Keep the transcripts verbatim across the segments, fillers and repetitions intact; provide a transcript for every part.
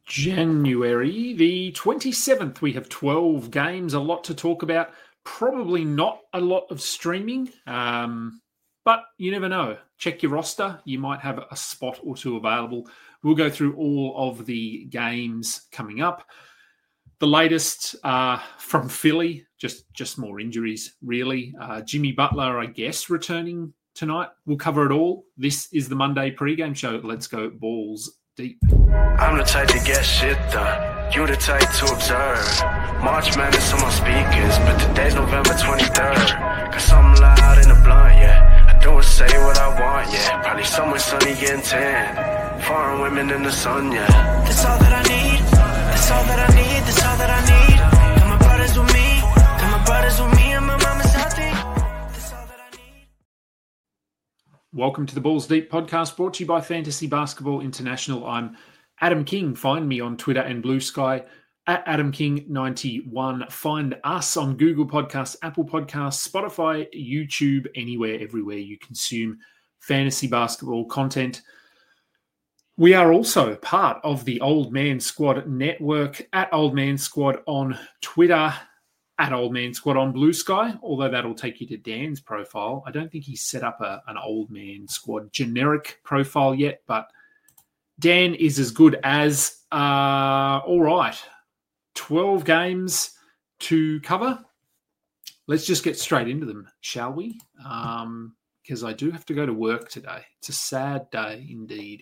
January the twenty-seventh. We have twelve games, a lot to talk about. Probably not a lot of streaming, um, but you never know. Check your roster. You might have a spot or two available. We'll go through all of the games coming up. The latest uh, from Philly, just, just more injuries, really. Uh, Jimmy Butler, I guess, returning tonight. We'll cover it all. This is the Monday pregame show. Let's go balls deep. I'm the type to get shit done. You the type to observe. March Madness on my speakers, but today's November twenty-third. Got something loud in the blunt, yeah. I don't say what I want, yeah. Probably somewhere sunny getting tan. Foreign women in the sun, yeah. That's all that I need. That's all that I need. That's all that I need. Got my brothers with me. Got my brothers with me and my mama's healthy. That's all that I need. Welcome to the Balls Deep podcast, brought to you by Fantasy Basketball International. I'm Adam King. Find me on Twitter and Blue Sky at Adam King ninety-one. Find us on Google Podcasts, Apple Podcasts, Spotify, YouTube, anywhere, everywhere you consume fantasy basketball content. We are also part of the Old Man Squad network, at Old Man Squad on Twitter, at Old Man Squad on Blue Sky, although that'll take you to Dan's profile. I don't think he's set up a, an Old Man Squad generic profile yet, but Dan is as good as. Uh, all right, twelve games to cover. Let's just get straight into them, shall we? Um, because I do have to go to work today. It's a sad day indeed.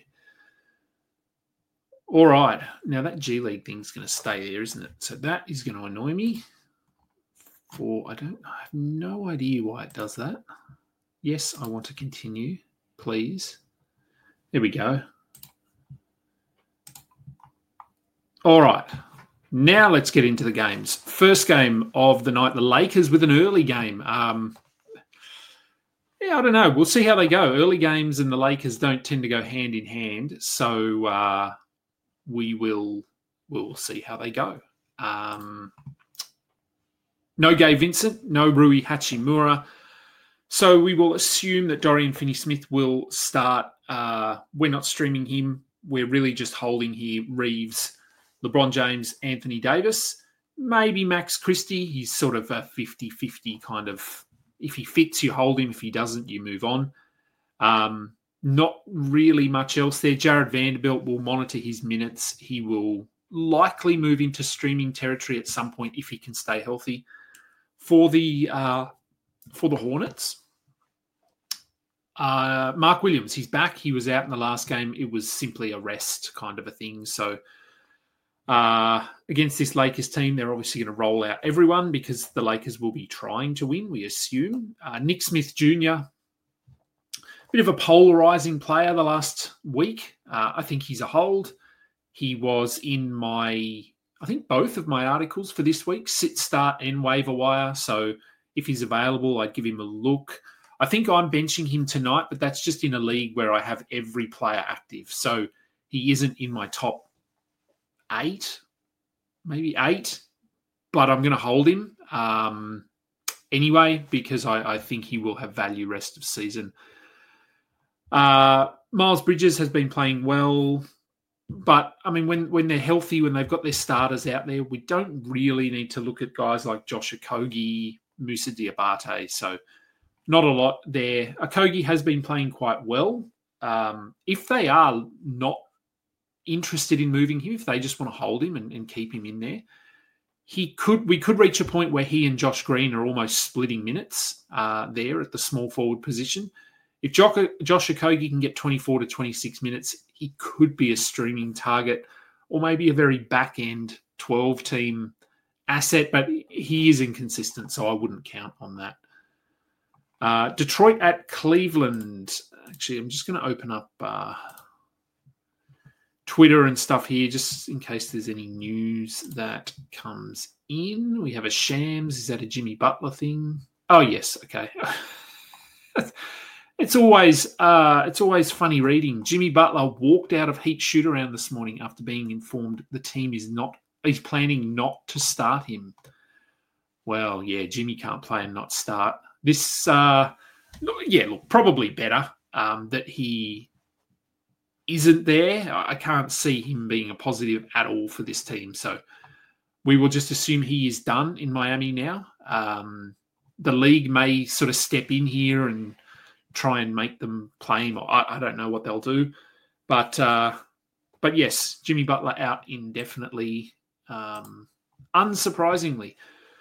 All right, now that G League thing's going to stay there, isn't it? So that is going to annoy me. For I don't, I have no idea why it does that. Yes, I want to continue, please. There we go. All right, now let's get into the games. First game of the night, the Lakers with an early game. Um, yeah, I don't know. We'll see how they go. Early games and the Lakers don't tend to go hand in hand, so uh, we will we'll see how they go. Um, no Gabe Vincent, no Rui Hachimura. So we will assume that Dorian Finney-Smith will start. Uh, we're not streaming him. We're really just holding here Reeves, LeBron James, Anthony Davis, maybe Max Christie. He's sort of a fifty-fifty kind of, if he fits, you hold him. If he doesn't, you move on. Um, not really much else there. Jared Vanderbilt will monitor his minutes. He will likely move into streaming territory at some point if he can stay healthy. For the uh, for the Hornets, uh, Mark Williams, he's back. He was out in the last game. It was simply a rest kind of a thing. So uh, against this Lakers team, they're obviously going to roll out everyone because the Lakers will be trying to win, we assume. Uh, Nick Smith Junior, bit of a polarizing player the last week. Uh, I think he's a hold. He was in my... I think both of my articles for this week, sit, start, and waiver wire. So if he's available, I'd give him a look. I think I'm benching him tonight, but that's just in a league where I have every player active. So he isn't in my top eight, maybe eight, but I'm going to hold him um, anyway because I, I think he will have value rest of season. Uh, Miles Bridges has been playing well. But, I mean, when, when they're healthy, when they've got their starters out there, we don't really need to look at guys like Josh Okogie, Moussa Diabate. So not a lot there. Okogie has been playing quite well. Um, if they are not interested in moving him, if they just want to hold him and, and keep him in there, he could. we could reach a point where he and Josh Green are almost splitting minutes uh, there at the small forward position. If Josh Okogie can get twenty-four to twenty-six minutes, he could be a streaming target or maybe a very back-end twelve-team asset, but he is inconsistent, so I wouldn't count on that. Uh, Detroit at Cleveland. Actually, I'm just going to open up uh, Twitter and stuff here just in case there's any news that comes in. We have a Shams. Is that a Jimmy Butler thing? Oh, yes. Okay. It's always uh, it's always funny reading. Jimmy Butler walked out of Heat shoot-around this morning after being informed the team is not he's planning not to start him. Well, yeah, Jimmy can't play and not start. This, uh, yeah, look, probably better um, that he isn't there, I can't see him being a positive at all for this team. So we will just assume he is done in Miami now. Um, the league may sort of step in here and try and make them play him. I, I don't know what they'll do. But, uh, but yes, Jimmy Butler out indefinitely, um, unsurprisingly.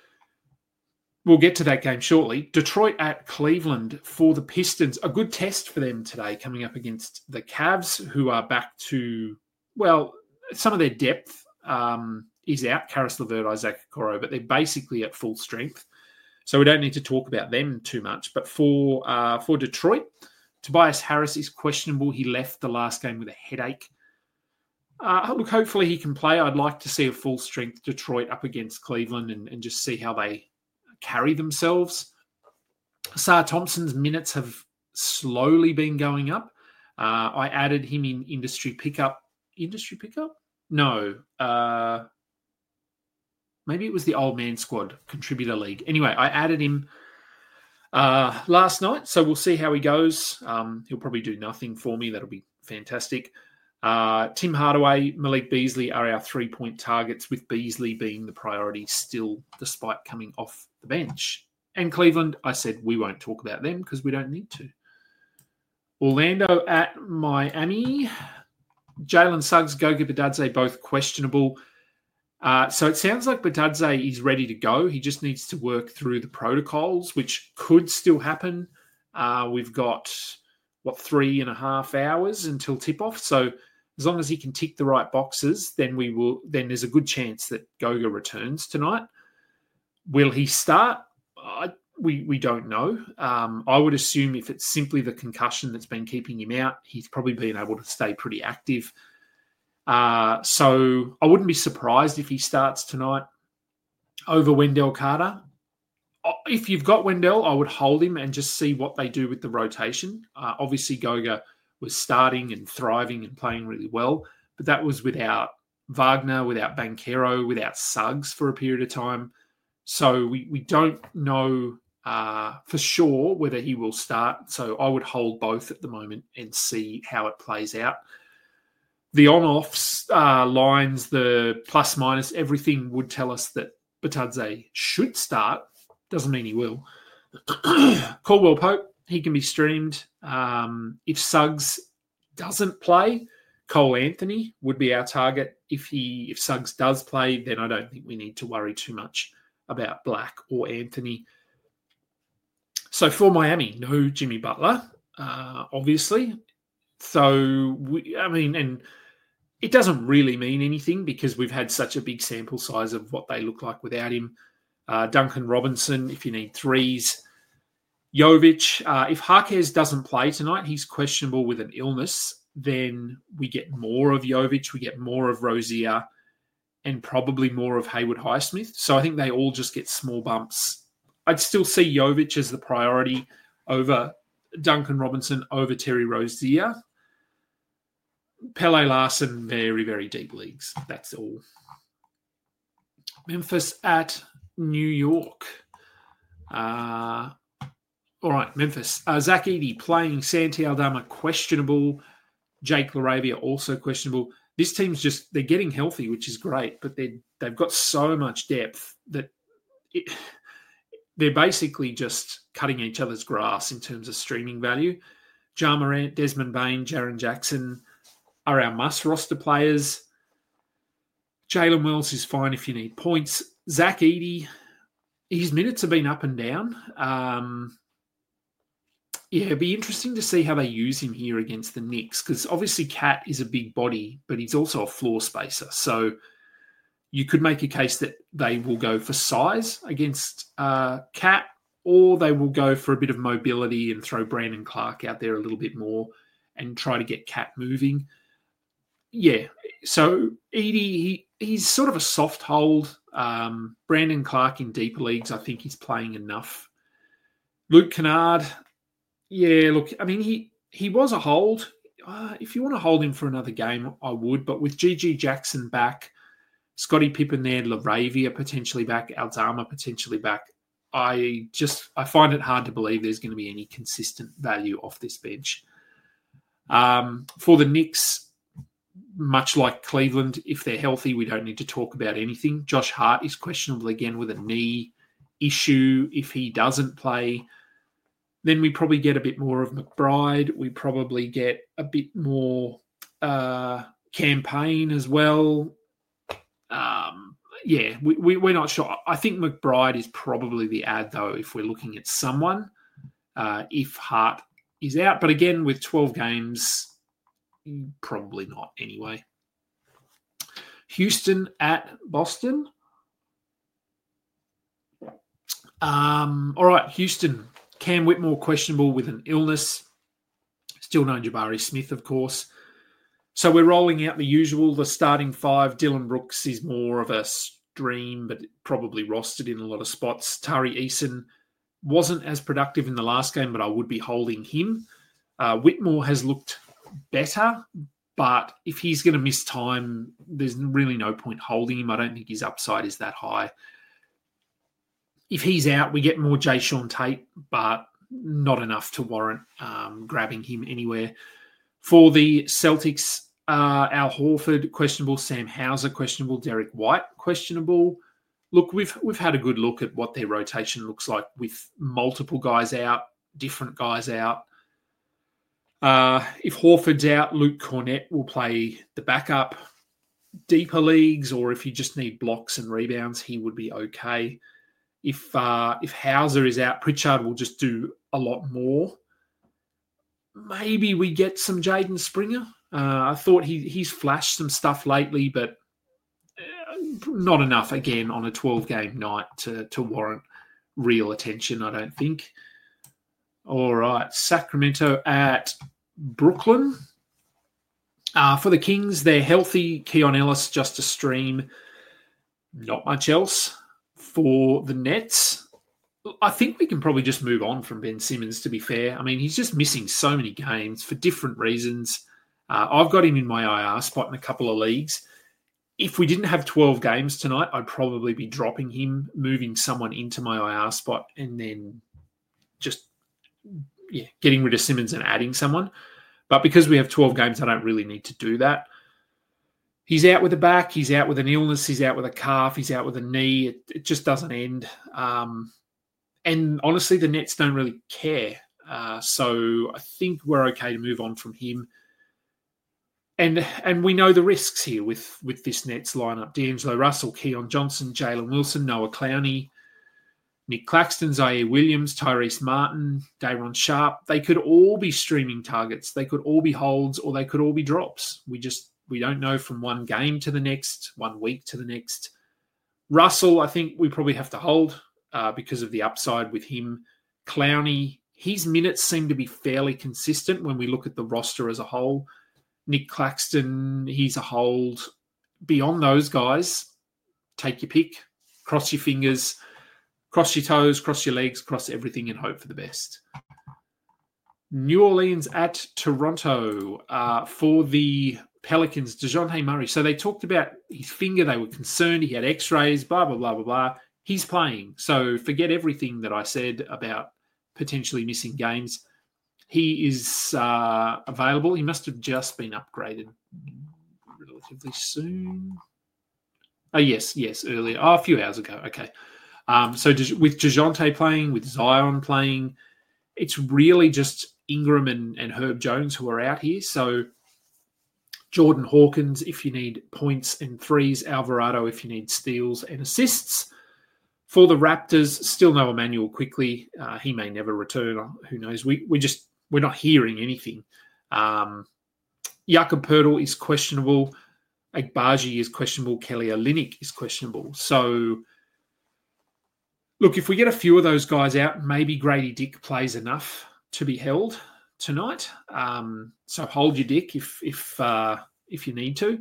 We'll get to that game shortly. Detroit at Cleveland for the Pistons. A good test for them today, coming up against the Cavs, who are back to, well, some of their depth um, is out. Karis LeVert, Isaac Okoro, but they're basically at full strength. So we don't need to talk about them too much. But for uh, for Detroit, Tobias Harris is questionable. He left the last game with a headache. Uh, look, hopefully he can play. I'd like to see a full-strength Detroit up against Cleveland and, and just see how they carry themselves. Sarr Thompson's minutes have slowly been going up. Uh, I added him in industry pickup. Industry pickup? No. Uh, maybe it was the old man squad contributor league. Anyway, I added him uh, last night, so we'll see how he goes. Um, he'll probably do nothing for me. That'll be fantastic. Uh, Tim Hardaway, Malik Beasley are our three-point targets, with Beasley being the priority still, despite coming off the bench. And Cleveland, I said we won't talk about them because we don't need to. Orlando at Miami. Jalen Suggs, Goga Bitadze, both questionable. Uh, so it sounds like Bitadze is ready to go. He just needs to work through the protocols, which could still happen. Uh, we've got, what, three and a half hours until tip-off. So as long as he can tick the right boxes, then we will. Then there's a good chance that Goga returns tonight. Will he start? I, we we don't know. Um, I would assume if it's simply the concussion that's been keeping him out, he's probably been able to stay pretty active. Uh, so I wouldn't be surprised if he starts tonight over Wendell Carter. If you've got Wendell, I would hold him and just see what they do with the rotation. Uh, obviously, Goga was starting and thriving and playing really well, but that was without Wagner, without Banchero, without Suggs for a period of time. So we, we don't know uh, for sure whether he will start. So I would hold both at the moment and see how it plays out. The on-offs uh, lines, the plus-minus, everything would tell us that Bitadze should start. Doesn't mean he will. Caldwell Pope, he can be streamed. Um, if Suggs doesn't play, Cole Anthony would be our target. If he, if Suggs does play, then I don't think we need to worry too much about Black or Anthony. So for Miami, no Jimmy Butler, uh, obviously. So, we, I mean, and it doesn't really mean anything because we've had such a big sample size of what they look like without him. Uh, Duncan Robinson, if you need threes. Jovic, uh, if Harkes doesn't play tonight, he's questionable with an illness, then we get more of Jovic, we get more of Rozier, and probably more of Haywood Highsmith. So I think they all just get small bumps. I'd still see Jovic as the priority over Duncan Robinson, over Terry Rozier. Pele Larson, very, very deep leagues. That's all. Memphis at New York. Uh, all right, Memphis. Uh, Zach Edey playing. Santi Aldama questionable. Jake LaRavia also questionable. This team's just, they're getting healthy, which is great, but they they've got so much depth that it, they're basically just cutting each other's grass in terms of streaming value. Ja Morant, Desmond Bain, Jaren Jackson are our must roster players. Jalen Wells is fine if you need points. Zach Edey, his minutes have been up and down. Um, yeah, it'd be interesting to see how they use him here against the Knicks because obviously Cat is a big body, but he's also a floor spacer. So you could make a case that they will go for size against uh, Cat, or they will go for a bit of mobility and throw Brandon Clark out there a little bit more and try to get Cat moving. Yeah, so Edey, he, he's sort of a soft hold. Um, Brandon Clark in deeper leagues, I think he's playing enough. Luke Kennard, yeah, look, I mean, he, he was a hold. Uh, if you want to hold him for another game, I would. But with G G Jackson back, Scottie Pippen there, LaRavia potentially back, Aldama potentially back, I just I find it hard to believe there's going to be any consistent value off this bench. Um, for the Knicks, much like Cleveland, if they're healthy, we don't need to talk about anything. Josh Hart is questionable again with a knee issue. If he doesn't play, then we probably get a bit more of McBride. We probably get a bit more uh, campaign as well. Um, yeah, we, we, we're not sure. I think McBride is probably the ad, though, if we're looking at someone, uh, if Hart is out. But again, with twelve games, probably not anyway. Houston at Boston. Um, all right, Houston. Cam Whitmore questionable with an illness. Still no Jabari Smith, of course. So we're rolling out the usual, the starting five. Dylan Brooks is more of a stream, but probably rostered in a lot of spots. Tari Eason wasn't as productive in the last game, but I would be holding him. Uh, Whitmore has looked better, but if he's going to miss time, there's really no point holding him. I don't think his upside is that high. If he's out, we get more Jay Sean Tate, but not enough to warrant um, grabbing him anywhere. For the Celtics, uh, Al Horford, questionable. Sam Hauser, questionable. Derek White, questionable. Look, we've we've had a good look at what their rotation looks like with multiple guys out, different guys out. Uh, if Horford's out, Luke Cornett will play the backup. Deeper leagues, or if you just need blocks and rebounds, he would be okay. If uh, if Hauser is out, Pritchard will just do a lot more. Maybe we get some Jaden Springer. Uh, I thought he he's flashed some stuff lately, but not enough, again, on a twelve-game night to, to warrant real attention, I don't think. All right, Sacramento at Brooklyn. Uh, for the Kings, they're healthy. Keon Ellis, just a stream. Not much else. For the Nets, I think we can probably just move on from Ben Simmons, to be fair. I mean, he's just missing so many games for different reasons. Uh, I've got him in my I R spot in a couple of leagues. If we didn't have twelve games tonight, I'd probably be dropping him, moving someone into my I R spot, and then just yeah, getting rid of Simmons and adding someone. But because we have twelve games, I don't really need to do that. He's out with a back. He's out with an illness. He's out with a calf. He's out with a knee. It, it just doesn't end. Um, and honestly, the Nets don't really care. Uh, so I think we're okay to move on from him. And and we know the risks here with, with this Nets lineup. D'Angelo Russell, Keon Johnson, Jalen Wilson, Noah Clowney, Nick Claxton, Zaire Williams, Tyrese Martin, Day'Ron Sharp. They could all be streaming targets. They could all be holds, or they could all be drops. We just we don't know from one game to the next, one week to the next. Russell, I think we probably have to hold uh, because of the upside with him. Clowney, his minutes seem to be fairly consistent when we look at the roster as a whole. Nick Claxton, he's a hold. Beyond those guys, take your pick, cross your fingers, cross your toes, cross your legs, cross everything and hope for the best. New Orleans at Toronto uh, for the Pelicans, DeJounte Murray. So they talked about his finger. They were concerned. He had x-rays, blah, blah, blah, blah, blah. He's playing. So forget everything that I said about potentially missing games. He is uh, available. He must have just been upgraded relatively soon. Oh, yes, yes, earlier. Oh, a few hours ago. Okay. Um, so with DeJounte playing, with Zion playing, it's really just Ingram and, and Herb Jones who are out here. So Jordan Hawkins, if you need points and threes. Alvarado, if you need steals and assists. For the Raptors, still no Emmanuel Quickly. Uh, he may never return. Who knows? We we just we're not hearing anything. Um, Jakob Poeltl is questionable. Agbaji is questionable. Kelly Olynyk is questionable. So, look, if we get a few of those guys out, maybe Grady Dick plays enough to be held tonight. Um, so hold your dick if if uh, if you need to.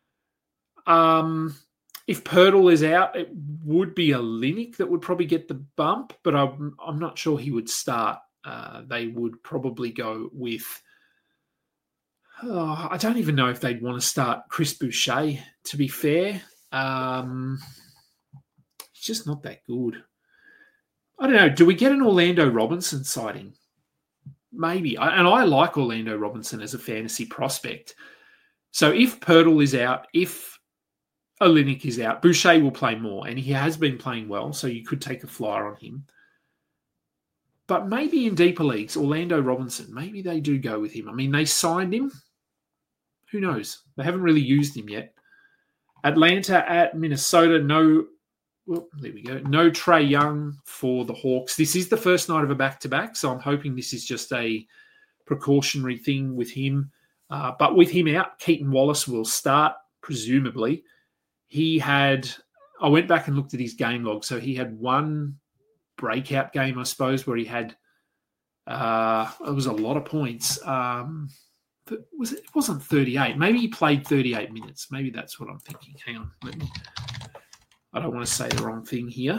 Um, if Poeltl is out, it would be Olynyk that would probably get the bump, but I'm I'm not sure he would start. Uh, they would probably go with. Oh, I don't even know if they'd want to start Chris Boucher, to be fair. Um, he's just not that good. I don't know. Do we get an Orlando Robinson sighting? maybe. And I like Orlando Robinson as a fantasy prospect. So if Pirtle is out, if Olynyk is out, Boucher will play more, and he has been playing well, so you could take a flyer on him. But maybe in deeper leagues, Orlando Robinson, maybe they do go with him. I mean, they signed him. Who knows? They haven't really used him yet. Atlanta at Minnesota, no, well, there we go. No Trae Young for the Hawks. This is the first night of a back-to-back, so I'm hoping this is just a precautionary thing with him. Uh, but with him out, Keaton Wallace will start, presumably. He had, I went back and looked at his game log, so he had one breakout game, I suppose, where he had, uh, it was a lot of points. Um, was it, it wasn't thirty-eight. Maybe he played thirty-eight minutes. Maybe that's what I'm thinking. Hang on. Let me, I don't want to say the wrong thing here.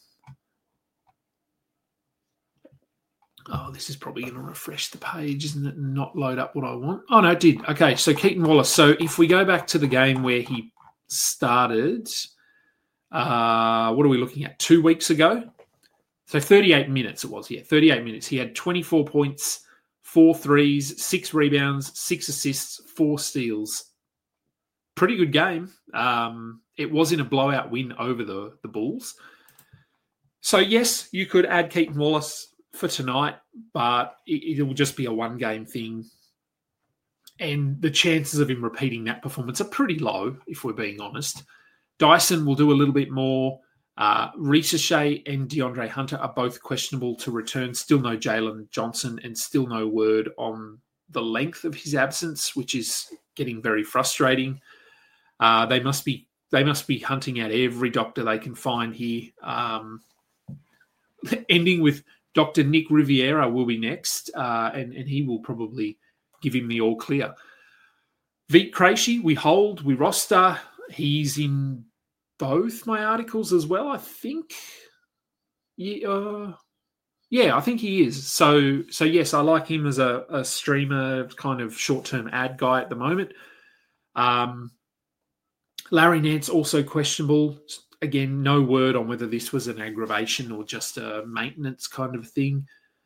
Oh, this is probably going to refresh the page, isn't it, and not load up what I want? Oh, no, it did. Okay, so Keaton Wallace. So if we go back to the game where he started, uh, what are we looking at? Two weeks ago? So thirty-eight minutes it was, yeah, thirty-eight minutes. He had twenty-four points, four threes, six rebounds, six assists, four steals. Pretty good game. Um, it was in a blowout win over the, the Bulls. So, yes, you could add Keaton Wallace for tonight, but it, it will just be a one-game thing. And the chances of him repeating that performance are pretty low, if we're being honest. Dyson will do a little bit more. Uh, Risache and DeAndre Hunter are both questionable to return. Still no Jalen Johnson, and still no word on the length of his absence, which is getting very frustrating. Uh, they must be they must be hunting out every doctor they can find here. Um, ending with Doctor Nick Riviera will be next, uh, and, and he will probably give him the all clear. Vit Krejci, we hold, we roster. He's in both my articles as well, I think. Yeah, uh, yeah, I think he is. So, so yes, I like him as a, a streamer, kind of short-term ad guy at the moment. Um, Larry Nance also questionable. Again, no word on whether this was an aggravation or just a maintenance kind of thing.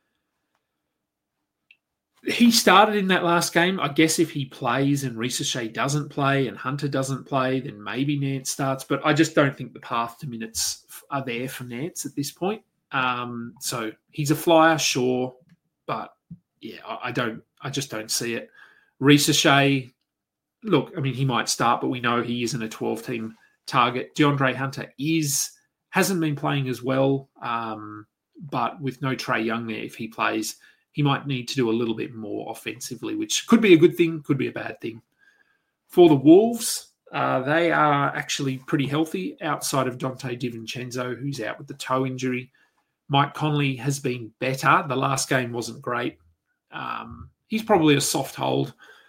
He started in that last game. I guess if he plays and Risache doesn't play and Hunter doesn't play, then maybe Nance starts. But I just don't think the path to minutes are there for Nance at this point. Um, so he's a flyer, sure, but yeah, I don't. I just don't see it. Risache, look, I mean, he might start, but we know he isn't a twelve-team target. DeAndre Hunter is hasn't been playing as well, um, but with no Trae Young there, if he plays, he might need to do a little bit more offensively, which could be a good thing, could be a bad thing. For the Wolves, uh, they are actually pretty healthy outside of Dante DiVincenzo, who's out with the toe injury. Mike Conley has been better. The last game wasn't great. Um, he's probably a soft hold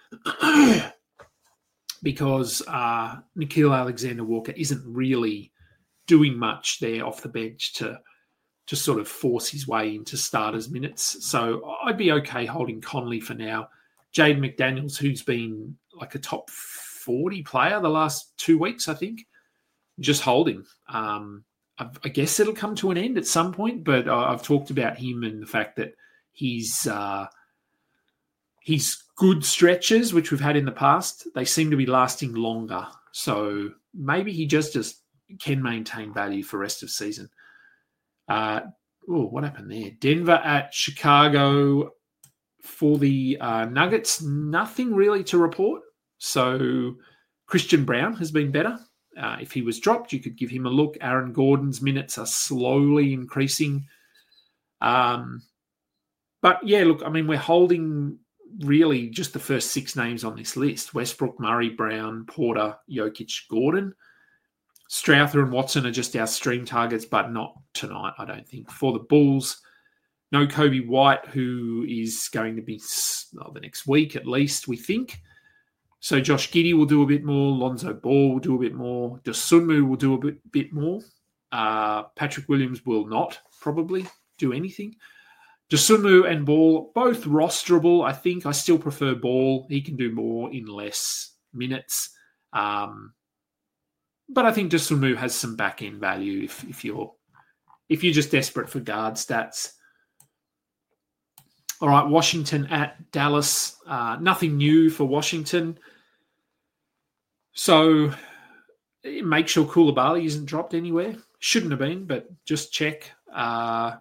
because uh, Nickeil Alexander-Walker isn't really doing much there off the bench to to sort of force his way into starters minutes. So I'd be okay holding Conley for now. Jaden McDaniels, who's been like a top forty player the last two weeks, I think, just hold him. Um, I, I guess it'll come to an end at some point, but I've talked about him and the fact that he's uh, he's good stretches, which we've had in the past. They seem to be lasting longer. So maybe he just, just can maintain value for rest of season. Uh, oh, what happened there? Denver at Chicago for the uh, Nuggets. Nothing really to report. So Christian Brown has been better. Uh, if he was dropped, you could give him a look. Aaron Gordon's minutes are slowly increasing. Um, but yeah, look, I mean, we're holding really just the first six names on this list: Westbrook, Murray, Brown, Porter, Jokic, Gordon. Strouthers and Watson are just our stream targets, but not tonight, I don't think. For the Bulls, no Kobe White, who is going to be well, the next week at least, we think. So Josh Giddey will do a bit more. Lonzo Ball will do a bit more. Dosunmu will do a bit, bit more. Uh, Patrick Williams will not probably do anything. Dosunmu and Ball, both rosterable, I think. I still prefer Ball. He can do more in less minutes. Um But I think Dosunmu has some back-end value if, if you're if you're just desperate for guard stats. All right, Washington at Dallas. Uh, nothing new for Washington. So make sure Koulibaly isn't dropped anywhere. Shouldn't have been, but just check. Uh,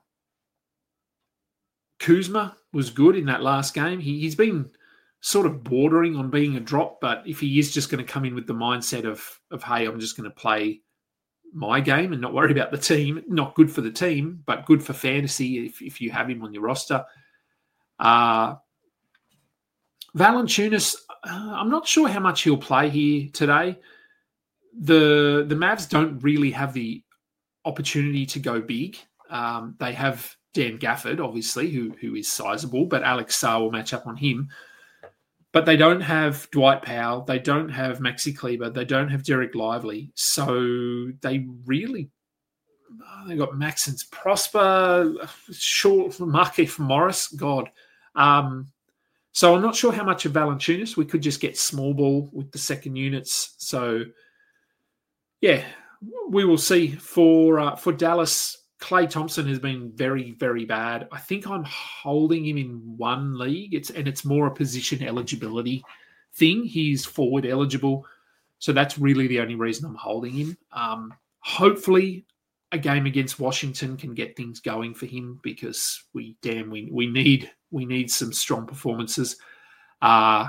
Kuzma was good in that last game. He, he's been sort of bordering on being a drop, but if he is just going to come in with the mindset of, of hey, I'm just going to play my game and not worry about the team, not good for the team, but good for fantasy if, if you have him on your roster. Uh, Valanciunas, uh, I'm not sure how much he'll play here today. The the Mavs don't really have the opportunity to go big. Um, they have Dan Gafford, obviously, who who is sizable, but Alex Sarr will match up on him. But they don't have Dwight Powell. They don't have Maxi Kleber. They don't have Derek Lively. So they really... Oh, they got Maxence Prosper, short Markieff Morris. God. Um, so I'm not sure how much of Valanciunas. We could just get small ball with the second units. So, yeah, we will see. For uh, for Dallas, Klay Thompson has been very, very bad. I think I'm holding him in one league, It's and it's more a position eligibility thing. He's forward eligible. So that's really the only reason I'm holding him. Um, hopefully a game against Washington can get things going for him because we damn we we need we need some strong performances. Uh,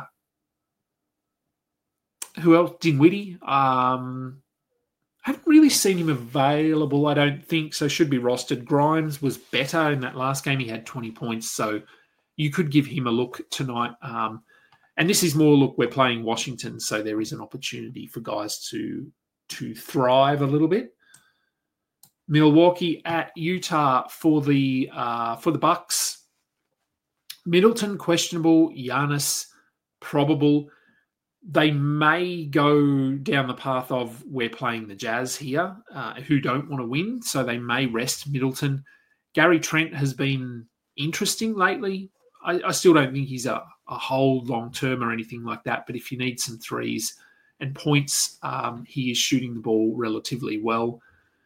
who else? Dinwiddie. Um, I haven't really seen him available, I don't think, so should be rostered. Grimes was better in that last game. He had twenty points, so you could give him a look tonight. Um, and this is more, look, we're playing Washington, so there is an opportunity for guys to, to thrive a little bit. Milwaukee at Utah for the uh, for the Bucks. Middleton, questionable. Giannis, probable. They may go down the path of we're playing the Jazz here, uh, who don't want to win, so they may rest Middleton. Gary Trent has been interesting lately. I, I still don't think he's a, a whole long-term or anything like that, but if you need some threes and points, um, he is shooting the ball relatively well.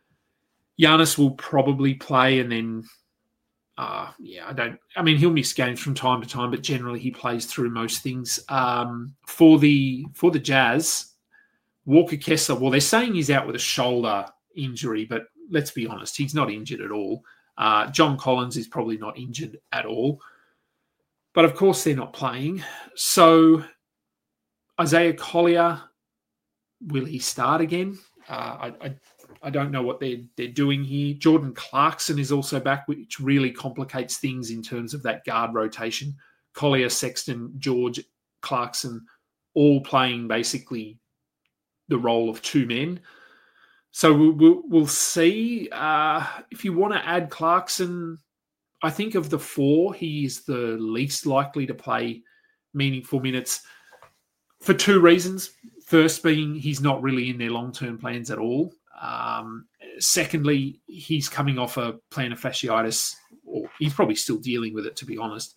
Giannis will probably play and then, uh, yeah, I don't, I mean, he'll miss games from time to time, but generally he plays through most things. Um, for the for the Jazz, Walker Kessler, well, they're saying he's out with a shoulder injury, but let's be honest, he's not injured at all. Uh, John Collins is probably not injured at all. But of course they're not playing. So Isaiah Collier, will he start again? Uh, I, I I don't know what they're, they're doing here. Jordan Clarkson is also back, which really complicates things in terms of that guard rotation. Collier, Sexton, George, Clarkson, all playing basically the role of two men. So we'll, we'll, we'll see. Uh, if you want to add Clarkson, I think of the four, he is the least likely to play meaningful minutes for two reasons. First being he's not really in their long-term plans at all. Um, secondly, he's coming off a plantar fasciitis, or he's probably still dealing with it, to be honest.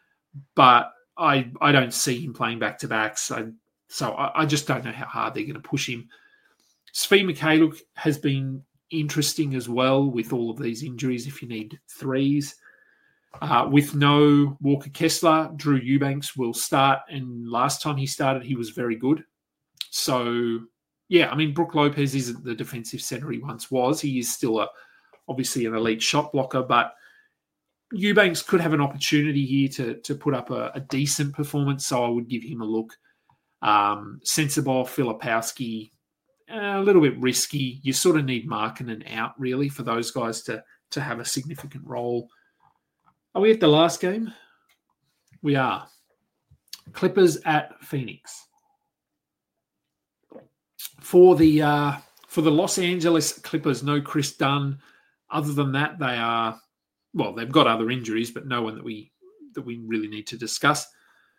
But I I don't see him playing back-to-backs. So, so I, I just don't know how hard they're going to push him. Svi Mikhailuk has been interesting as well with all of these injuries if you need threes. Uh, with no Walker Kessler, Drew Eubanks will start. And last time he started, he was very good. So... yeah, I mean, Brook Lopez isn't the defensive center he once was. He is still a obviously an elite shot blocker, but Eubanks could have an opportunity here to, to put up a, a decent performance, so I would give him a look. Um, Sensabaugh, Filipowski, a little bit risky. You sort of need Markkanen out, really, for those guys to, to have a significant role. Are we at the last game? We are. Clippers at Phoenix. For the uh, for the Los Angeles Clippers, no Chris Dunn. Other than that, they are well. They've got other injuries, but no one that we that we really need to discuss.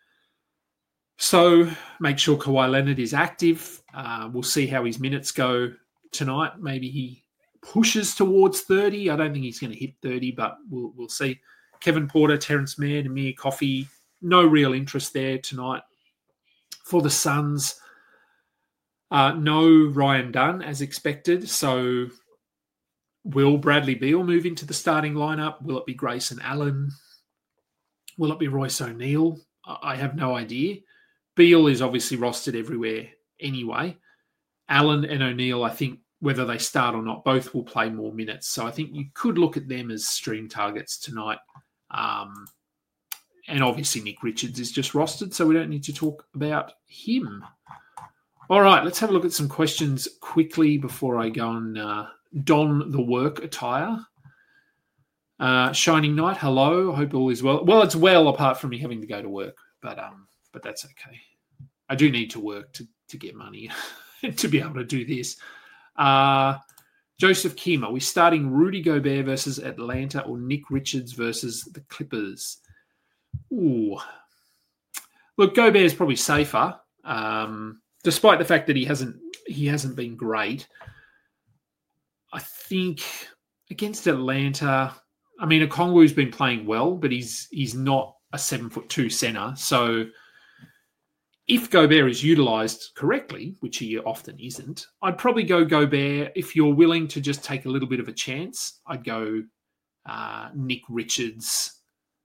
So make sure Kawhi Leonard is active. Uh, we'll see how his minutes go tonight. Maybe he pushes towards thirty. I don't think he's going to hit thirty, but we'll we'll see. Kevin Porter, Terrence Mann, Amir Coffey. No real interest there tonight. For the Suns. Uh, no Ryan Dunn, as expected. So will Bradley Beal move into the starting lineup? Will it be Grayson Allen? Will it be Royce O'Neal? I have no idea. Beale is obviously rostered everywhere anyway. Allen and O'Neal, I think, whether they start or not, both will play more minutes. So I think you could look at them as stream targets tonight. Um, and obviously Nick Richards is just rostered, so we don't need to talk about him. All right, let's have a look at some questions quickly before I go and uh, don the work attire. Uh, Shining Knight, hello. I hope all is well. Well, it's well apart from me having to go to work, but um, but that's okay. I do need to work to, to get money to be able to do this. Uh, Joseph Kim, are we starting Rudy Gobert versus Atlanta or Nick Richards versus the Clippers? Ooh. Look, Gobert is probably safer, um, despite the fact that he hasn't he hasn't been great. I think against Atlanta, I mean, Okongwu's been playing well, but he's he's not a seven foot two center. So if Gobert is utilised correctly, which he often isn't, I'd probably go Gobert. If you're willing to just take a little bit of a chance, I'd go uh, Nick Richards.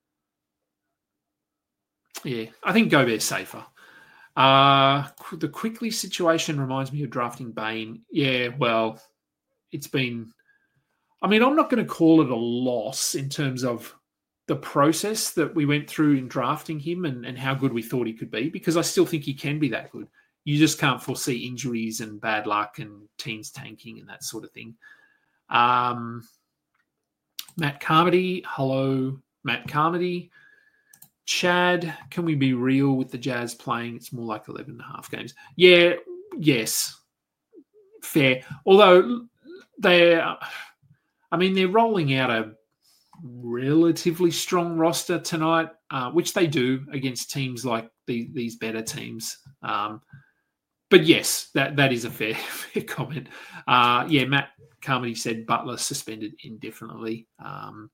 Yeah, I think Gobert's safer. Uh, the Quickly situation reminds me of drafting Bane. Yeah, well, it's been... I mean, I'm not going to call it a loss in terms of the process that we went through in drafting him and, and how good we thought he could be, because I still think he can be that good. You just can't foresee injuries and bad luck and teams tanking and that sort of thing. Um, Matt Carmody, hello, Matt Carmody. Chad, can we be real with the Jazz playing? It's more like eleven and a half games. Yeah, yes, fair. Although they're, I mean, they're rolling out a relatively strong roster tonight, uh, which they do against teams like the, these better teams. Um, but yes, that that is a fair, fair comment. Uh, yeah, Matt Carmody said Butler suspended indefinitely. Um,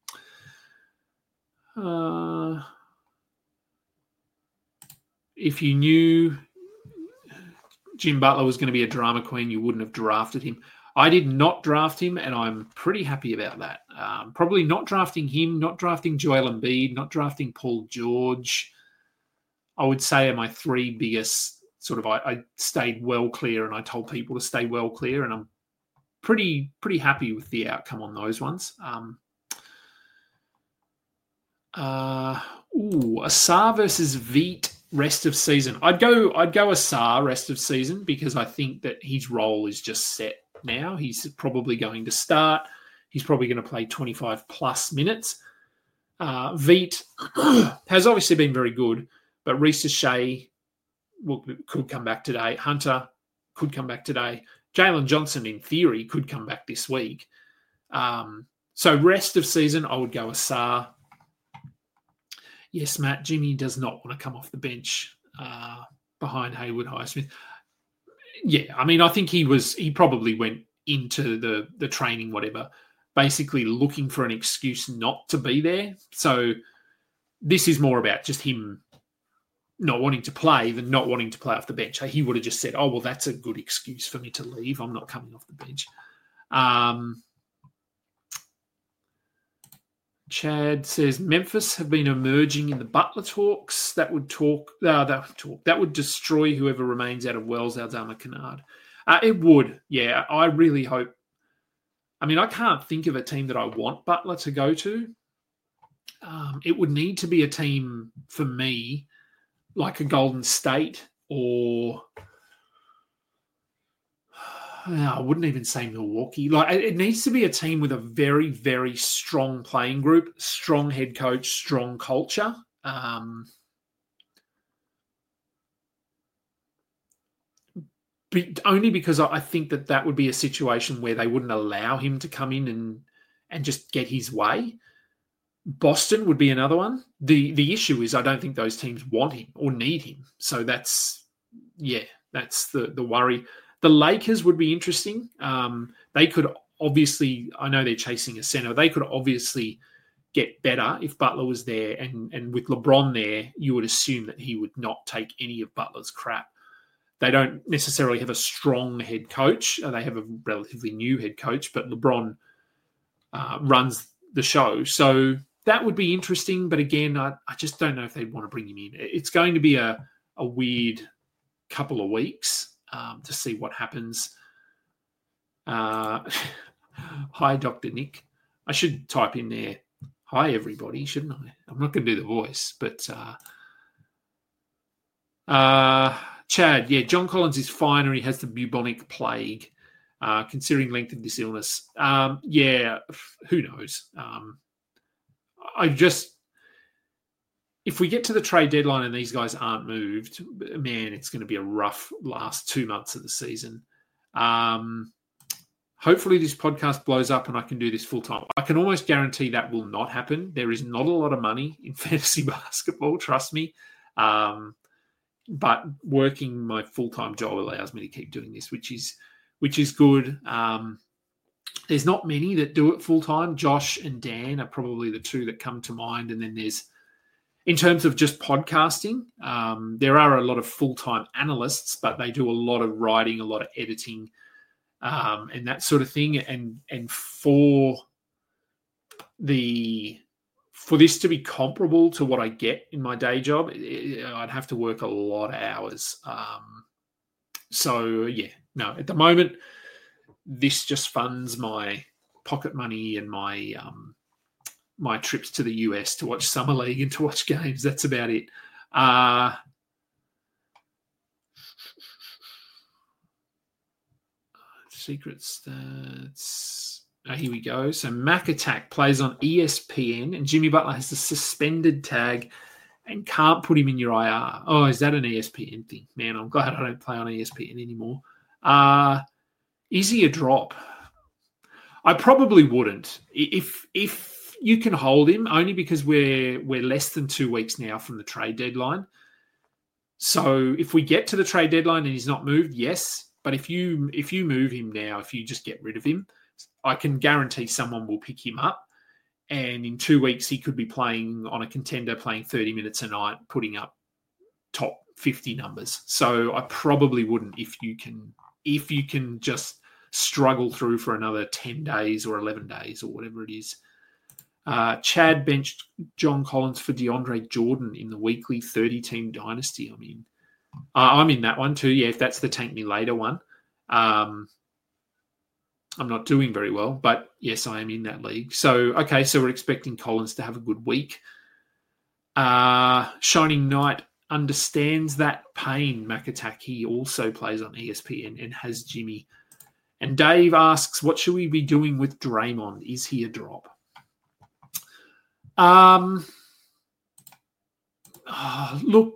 uh, if you knew Jim Butler was going to be a drama queen, you wouldn't have drafted him. I did not draft him, and I'm pretty happy about that. Um, probably not drafting him, not drafting Joel Embiid, not drafting Paul George. I would say are my three biggest sort of. I, I stayed well clear, and I told people to stay well clear, and I'm pretty pretty happy with the outcome on those ones. Um, uh, ooh, Asar versus Veet rest of season. I'd go. I'd go Asar rest of season because I think that his role is just set. Now he's probably going to start. He's probably going to play twenty-five plus minutes. Uh, Veet has obviously been very good, but Reece Shea will, could come back today. Hunter could come back today. Jalen Johnson, in theory, could come back this week. Um, so rest of season, I would go Asar. Yes, Matt, Jimmy does not want to come off the bench uh, behind Hayward Highsmith. Yeah, I mean, I think he was, he probably went into the, the training, whatever, basically looking for an excuse not to be there. So this is more about just him not wanting to play than not wanting to play off the bench. He would have just said, oh, well, that's a good excuse for me to leave. I'm not coming off the bench. Um, Chad says Memphis have been emerging in the Butler talks. That would talk. Uh, that would talk. That would destroy whoever remains out of Wells, Aldama, Kennard. Uh, it would. Yeah, I really hope. I mean, I can't think of a team that I want Butler to go to. Um, it would need to be a team for me, like a Golden State or. I wouldn't even say Milwaukee. Like, it needs to be a team with a very, very strong playing group, strong head coach, strong culture. Um, but only because I think that that would be a situation where they wouldn't allow him to come in and and just get his way. Boston would be another one. The The issue is I don't think those teams want him or need him. So that's, yeah, that's the the worry. The Lakers would be interesting. Um, they could obviously, I know they're chasing a center. They could obviously get better if Butler was there. And, and with LeBron there, you would assume that he would not take any of Butler's crap. They don't necessarily have a strong head coach. They have a relatively new head coach, but LeBron uh, runs the show. So that would be interesting. But again, I, I just don't know if they'd want to bring him in. It's going to be a, a weird couple of weeks um, to see what happens. Uh, hi, Doctor Nick. I should type in there, hi, everybody, shouldn't I? I'm not going to do the voice, but uh, uh, Chad, yeah, John Collins is fine or he has the bubonic plague, uh, considering length of this illness. Um, yeah, who knows? Um, I just, if we get to the trade deadline and these guys aren't moved, man, it's going to be a rough last two months of the season. Um, hopefully this podcast blows up and I can do this full time. I can almost guarantee that will not happen. There is not a lot of money in fantasy basketball, trust me. Um, but working my full-time job allows me to keep doing this, which is which is good. Um, there's not many that do it full-time. Josh and Dan are probably the two that come to mind. And then there's, in terms of just podcasting, um, there are a lot of full-time analysts, but they do a lot of writing, a lot of editing, um, and that sort of thing. And and for the for this to be comparable to what I get in my day job, it, I'd have to work a lot of hours. Um, so yeah, no, at the moment, this just funds my pocket money and my um, my trips to the U S to watch Summer League and to watch games. That's about it. Uh, secret stats. Oh, here we go. So Mac Attack plays on E S P N and Jimmy Butler has the suspended tag and can't put him in your I R. Oh, is that an E S P N thing? Man, I'm glad I don't play on E S P N anymore. Uh, is he a drop? I probably wouldn't. If if you can hold him, only because we're we're less than two weeks now from the trade deadline. So if we get to the trade deadline and he's not moved, yes. But if you if you move him now, if you just get rid of him, I can guarantee someone will pick him up. And in two weeks, he could be playing on a contender, playing thirty minutes a night, putting up top fifty numbers. So I probably wouldn't if you can if you can just struggle through for another ten days or eleven days or whatever it is. Uh, Chad benched John Collins for DeAndre Jordan in the weekly thirty-team dynasty. I mean, uh, I'm in that one too. Yeah, if that's the Tank Me Later one. Um, I'm not doing very well, but yes, I am in that league. So, okay, so we're expecting Collins to have a good week. Uh, Shining Knight understands that pain, Mac Attack. He also plays on E S P N and has Jimmy. And Dave asks, what should we be doing with Draymond? Is he a drop? Um, oh, look,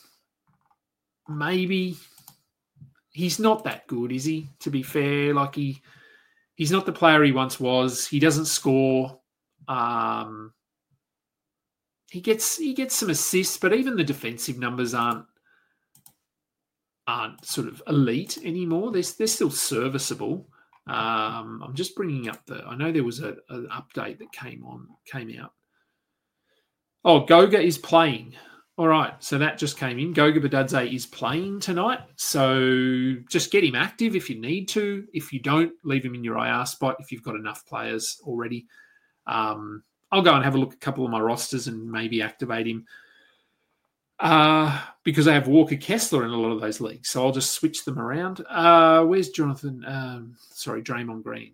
maybe. He's not that good, is he? To be fair, like he... He's not the player he once was. He doesn't score. Um, he gets he gets some assists, but even the defensive numbers aren't aren't sort of elite anymore. They're, they're still serviceable. Um, I'm just bringing up the. I know there was a, an update that came on came out. Oh, Goga is playing. All right, so that just came in. Goga Badadze is playing tonight, so just get him active if you need to. If you don't, leave him in your I R spot if you've got enough players already. Um, I'll go and have a look at a couple of my rosters and maybe activate him uh, because I have Walker Kessler in a lot of those leagues, so I'll just switch them around. Uh, where's Jonathan? Um, sorry, Draymond Green.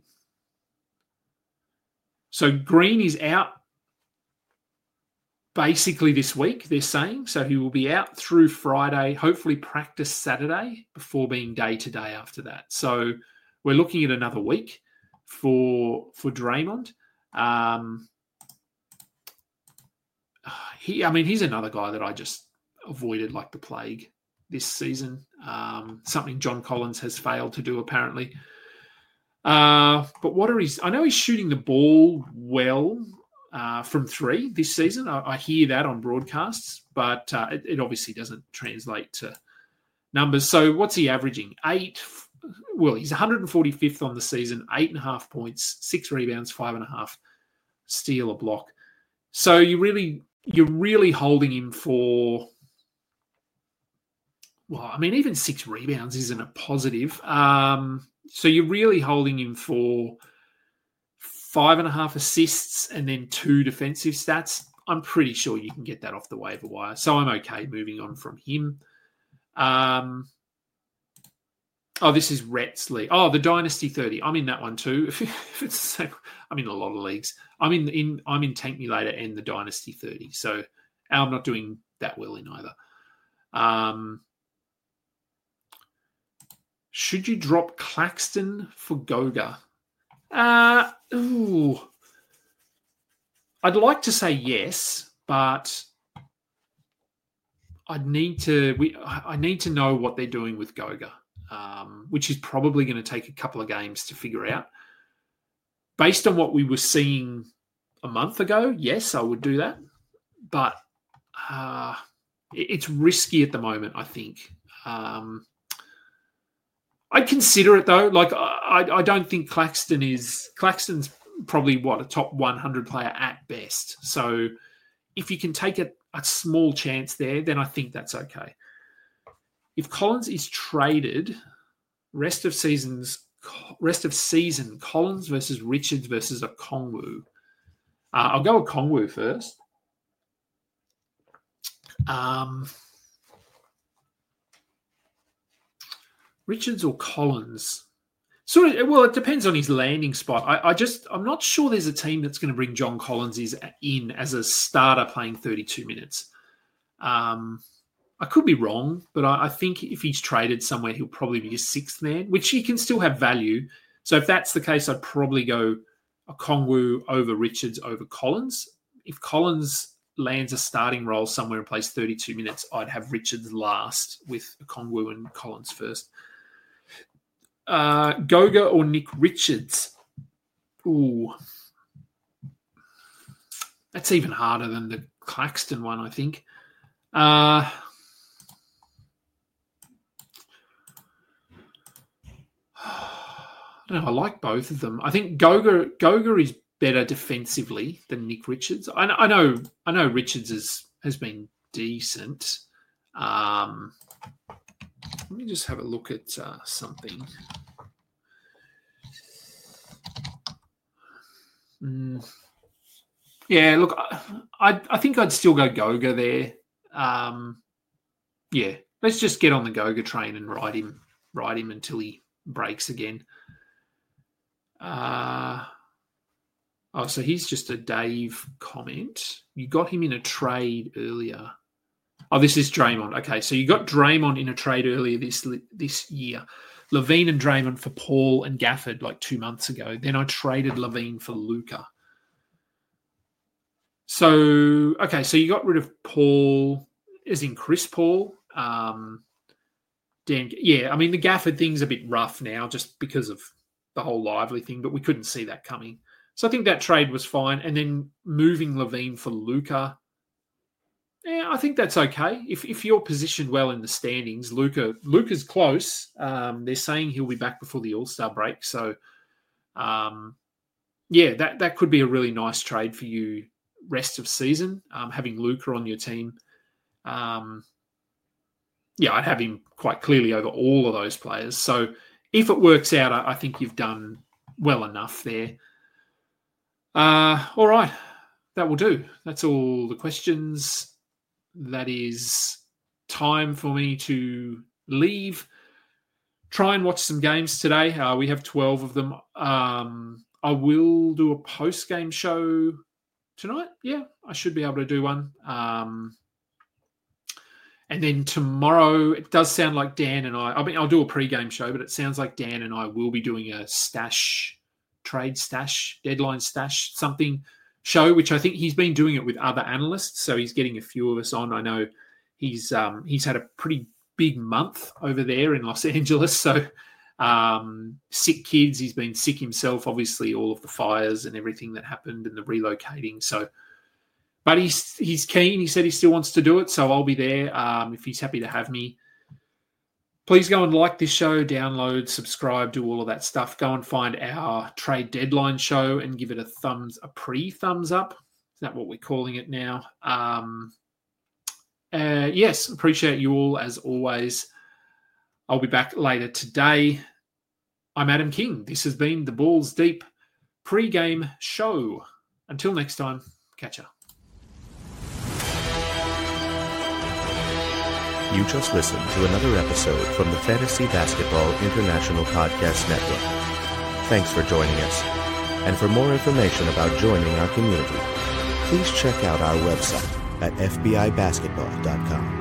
So Green is out basically this week, they're saying. So he will be out through Friday, hopefully practice Saturday before being day-to-day after that. So we're looking at another week for for Draymond. Um, he, I mean, he's another guy that I just avoided like the plague this season. Um, something John Collins has failed to do, apparently. Uh, but what are his... I know he's shooting the ball well, Uh, from three this season. I, I hear that on broadcasts, but uh, it, it obviously doesn't translate to numbers. So what's he averaging? Eight. Well, he's one hundred forty-fifth on the season, eight and a half points, six rebounds, five and a half steal, a block. So you really, you're really holding him for, well, I mean, even six rebounds isn't a positive. Um, so you're really holding him for five and a half assists and then two defensive stats. I'm pretty sure you can get that off the waiver wire. So I'm okay moving on from him. Um, oh, this is Rhett's league. Oh, the Dynasty thirty. I'm in that one too. If it's the same, I'm in a lot of leagues. I'm in, in I'm in Tank Me Later and the Dynasty thirty. So I'm not doing that well in either. Um, should you drop Claxton for Goga? Uh, ooh. I'd like to say yes, but I'd need to. We I need to know what they're doing with Goga, um, which is probably going to take a couple of games to figure out. Based on what we were seeing a month ago, yes, I would do that, but uh, it's risky at the moment. I think um, I'd consider it though. Like I, I don't think Claxton is Claxton's. Probably what a top one hundred player at best. So if you can take a, a small chance there, then I think that's okay. If Collins is traded, rest of seasons, rest of season, Collins versus Richards versus a Kongwu. Uh, I'll go with Kongwu first. Um, Richards or Collins? Sort of, well, it depends on his landing spot. I, I just, I'm not sure there's a team that's going to bring John Collins is in as a starter playing thirty-two minutes. Um, I could be wrong, but I, I think if he's traded somewhere, he'll probably be a sixth man, which he can still have value. So if that's the case, I'd probably go a Kongwu over Richards over Collins. If Collins lands a starting role somewhere and plays thirty-two minutes, I'd have Richards last with Kongwu and Collins first. Uh, Goga or Nick Richards? Ooh. That's even harder than the Claxton one, I think. Uh, I don't know. I like both of them. I think Goga Goga is better defensively than Nick Richards. I, I know I know Richards is, has been decent. Um, let me just have a look at uh, something. Mm. Yeah, look, I I think I'd still go Goga there. Um, yeah, let's just get on the Goga train and ride him, ride him until he breaks again. Uh, oh, so he's just a Dave comment. You got him in a trade earlier. Oh, this is Draymond. Okay, so you got Draymond in a trade earlier this this year. Levine and Draymond for Paul and Gafford like two months ago. Then I traded Levine for Luka. So, okay, so you got rid of Paul, as in Chris Paul. Um, Dan, yeah, I mean, the Gafford thing's a bit rough now just because of the whole Lively thing, but we couldn't see that coming. So I think that trade was fine. And then moving Levine for Luka, yeah, I think that's okay. If if you're positioned well in the standings, Luka Luka's close. Um, they're saying he'll be back before the All-Star break. So, um, yeah, that, that could be a really nice trade for you rest of season, um, having Luka on your team. Um, yeah, I'd have him quite clearly over all of those players. So if it works out, I, I think you've done well enough there. Uh, all right, that will do. That's all the questions. That is time for me to leave. Try and watch some games today. Uh, we have twelve of them. Um, I will do a post-game show tonight. Yeah, I should be able to do one. Um, and then tomorrow, it does sound like Dan and I, I mean, I'll do a pre-game show, but it sounds like Dan and I will be doing a stash, trade stash, deadline stash, something show, which I think he's been doing it with other analysts. So he's getting a few of us on. I know he's um, he's had a pretty big month over there in Los Angeles. So um, sick kids, he's been sick himself, obviously all of the fires and everything that happened and the relocating. So, but he's he's keen. He said he still wants to do it. So I'll be there um, if he's happy to have me. Please go and like this show, download, subscribe, do all of that stuff. Go and find our trade deadline show and give it a thumbs, a pre-thumbs up. Is that what we're calling it now? Um, uh, yes, appreciate you all as always. I'll be back later today. I'm Adam King. This has been the Balls Deep pre-game show. Until next time, catch ya. You just listened to another episode from the Fantasy Basketball International Podcast Network. Thanks for joining us. And for more information about joining our community, please check out our website at f b i basketball dot com.